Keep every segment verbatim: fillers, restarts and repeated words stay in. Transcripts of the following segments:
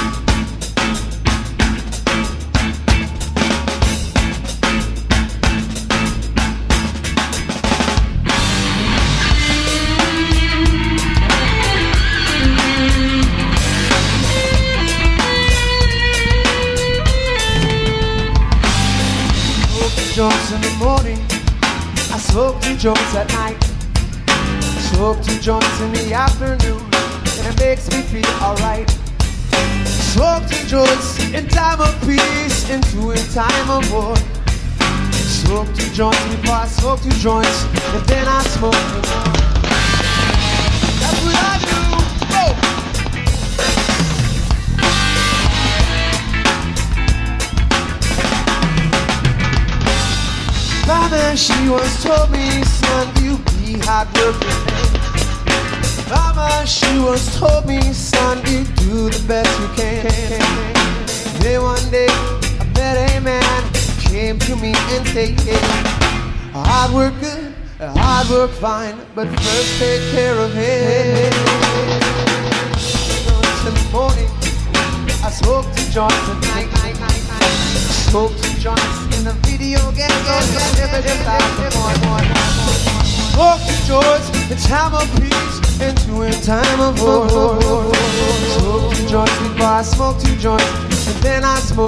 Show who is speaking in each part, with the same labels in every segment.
Speaker 1: Joints in the morning, I smoke two joints at night. Smoke two joints in the afternoon, and it makes me feel alright. Smoke two joints in time of peace, and two in time of war. Smoke two joints before I smoke two joints, and then I smoke two more. That's what I do. Whoa. Mama, she once told me, son, you be hardworking. Mama, she once told me, son, you do the best you can. Then one day, I met a man, came to me and said, yeah, hard work good, hard work fine, but first take care of him. Joints in the morning, I smoke two joints at night. Smoke two joints in the video game. Smoke two joints in time of peace, and two in time of war. Smoke two joints before I smoke two joints, and then I smoke.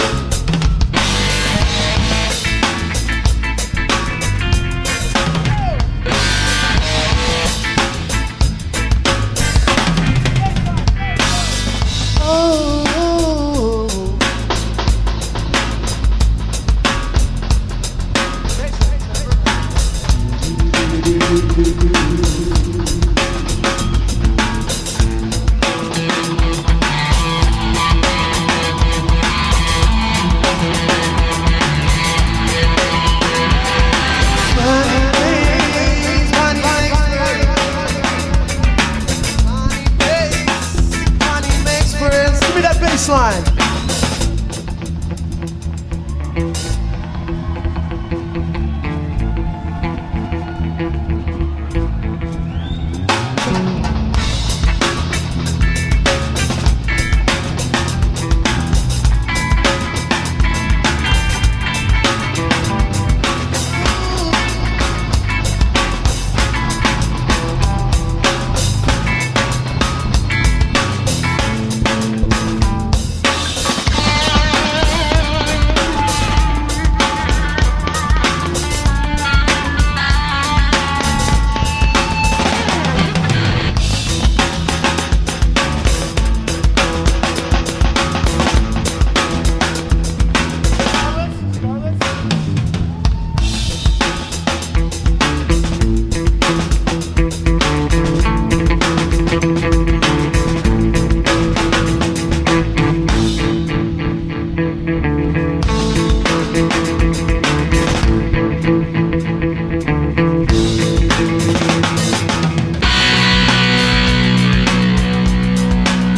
Speaker 1: Line.